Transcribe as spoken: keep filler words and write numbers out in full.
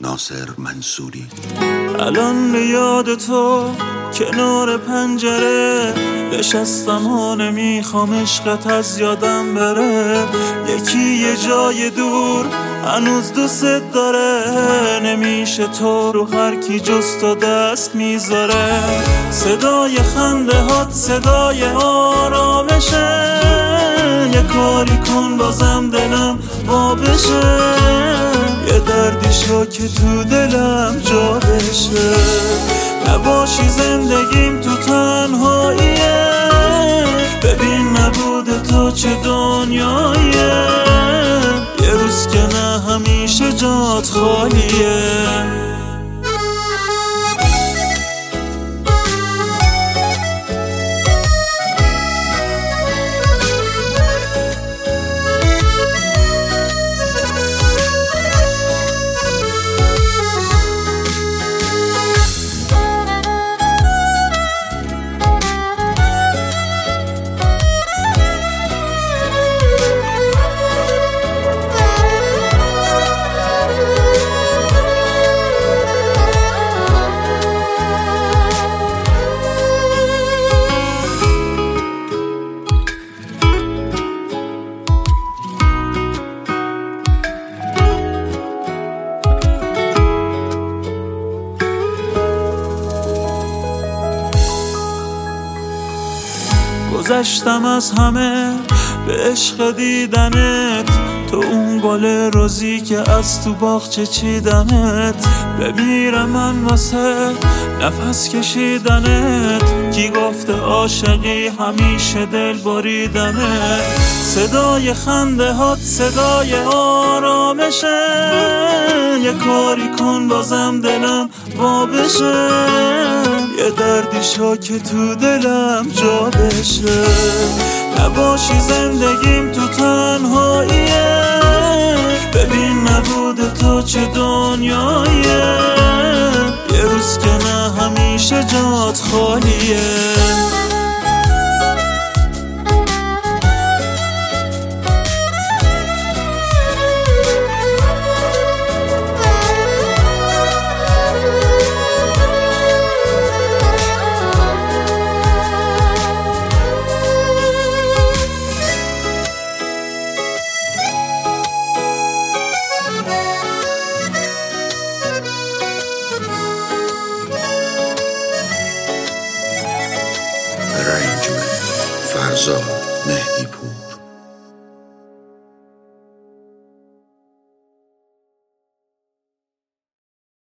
ناصر منصوری. الان به یاد تو کنار پنجره نشستم و نمیخوام عشقت از یادم بره. یکی یه جای دور هنوز دوست داره، نمیشه تو رو هر کی جز تو دست میذاره. صدای خنده هات صدای آرامشه، یه کاری کن بازم دلم وا بشه. یه دردی شو که تو دلم جا بشه، نباشی زندگیم تو تنهاییه. ببین نبود تو چه دنیاییه، یه روز که نه همیشه جات خالیه. گذشتم از همه به عشق دیدنت، تو اون گل روزی که از تو باغچه چیدنت. بمیرم من واسه نفس کشیدنت، کی گفته عاشقی همیشه دل بریدنت. صدای خنده هات صدای آرامشه، یه کاری کن بازم دلم وا بشه. یه دردی شو که تو دلم جا بشه، نباشی زندگیم تو تنهاییه. ببین نبود تو چه دنیاییه، یه روز که نه همیشه جات خالیه.